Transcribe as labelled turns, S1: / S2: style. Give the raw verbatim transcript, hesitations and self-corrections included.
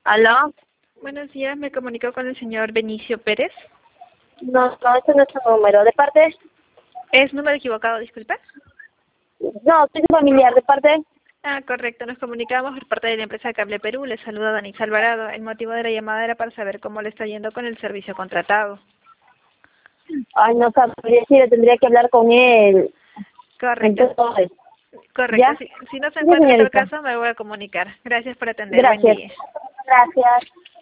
S1: ¿Aló?
S2: Buenos días, me comunico con el señor Benicio Pérez.
S1: No, no, ese no es su número. ¿De parte?
S2: ¿Es número equivocado, disculpe?
S1: No, soy su familiar. ¿De parte?
S2: Ah, correcto, nos comunicamos por parte de la empresa Cable Perú. Le saluda Danis Alvarado. El motivo de la llamada era para saber cómo le está yendo con el servicio contratado.
S1: Ay, no sabría si tendría que hablar con él.
S2: Correcto,
S1: Entonces,
S2: correcto.
S1: ¿ya?
S2: Si, si no se
S1: Sí,
S2: encuentra en otro
S1: señorita.
S2: caso, me voy a comunicar. Gracias por atender. Buen
S1: Gracias.
S2: día.
S1: Gracias.